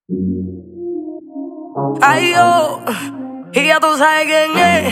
Ay, yo, y ya tú sabes quién es.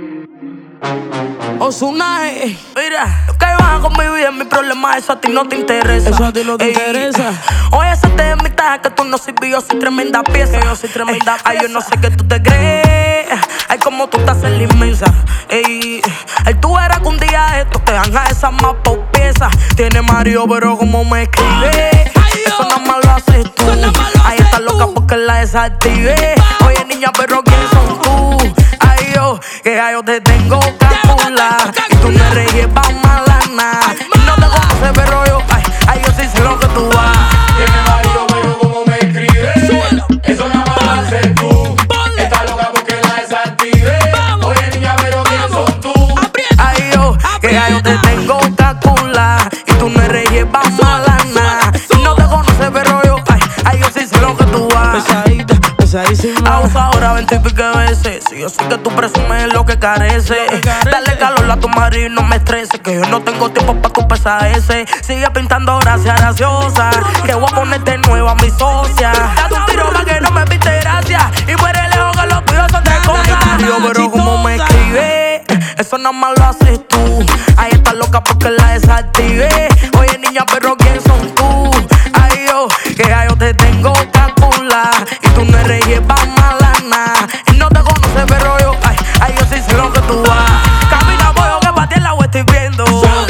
Ozuna, mira, lo que baja con mi vida es mi problema, eso a ti no te interesa. Eso a ti no te interesa. Oye, ese te es mi taja que tú no sirves, yo soy tremenda pieza. Yo soy tremenda pieza. Ay, yo no sé qué tú te crees. Ay, como tú estás en la inmensa. Ey, tú eras que un día esto te dan a esa más por pieza. Tiene Mario, pero como me escribe. Eso nada más lo haces tú. Ahí está loca porque la desactivé. Oye, niña, pero ¿quién son tú? Ay, yo, que ya yo te tengo calcular. Y tú me reyes malana. Y no te conoces, pero yo, ay, yo sí sé lo que tú vas. Tiene Mario, pero como me escribe. Eso nada más lo haces tú. Está loca porque la desactivé. Oye, niña, pero ¿quién son tú? Ay, yo, que ya yo te tengo calcular. Y tú me reyes malana. Y no te conoces, pero yo, ay, yo sí sé lo que tú vas. Pesadita, pesadísima. Abusadora 20 y pico veces. Si yo sé que tú presumes lo que carece. Dale calor a tu marido y no me estreses. Que yo no tengo tiempo pa' tu ese. Sigue pintando gracias graciosa. Que voy a ponerte nueva mi socia. Date un tiro pa' que no me pinte gracias. Y fuera lejos que los tuyos son de cosas. Yo, pero como me escribe, eso nada más lo haces tú. Ahí está loca porque la desactivé. Oye, niña, pero ¿quién son tú? Ay, yo, que ya yo te tengo calcular. Y tú me reyes malana. Y no te conoces, pero yo, ay, yo sí sé lo que tú vas. Camina, pollo, que pa' ti el agua estoy viendo.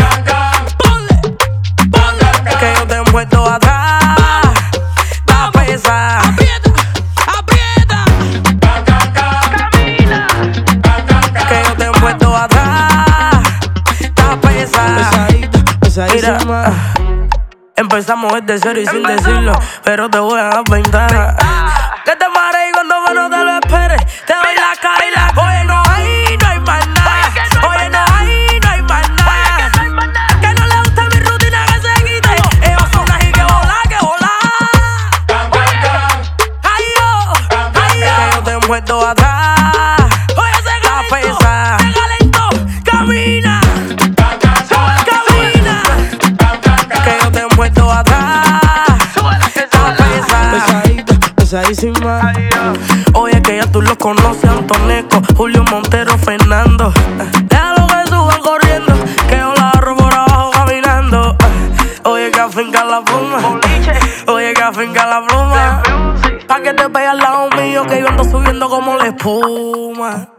Que yo te he muerto atrás. La pesa. Que yo te he muerto atrás. La pesa. Pesadita, pesadísima. Mira, empezamos desde cero y sin decirlo, pero te voy a dar ventana. Que te marees cuando menos te lo esperes. Te doy la cara y la oye, no hay más nada. Oye, no hay más nada. Que no le gusta mi rutina que se quite. Ellos son así que volar, que volar. Ay, yo, que yo te he muerto atrás. Oye, ese pesa. Calento, camina. Que yo te he muerto atrás. Pesadita, pesadísima. Oye, que ya tú los conoces, Antoneco, Julio Montero, Fernando. Déjalo que suban corriendo, que yo la agarro por abajo caminando. Oye, que afinca la pluma. Oye, que afinca la pluma. Pa' que te pegue al lado mío, que yo ando subiendo como la espuma.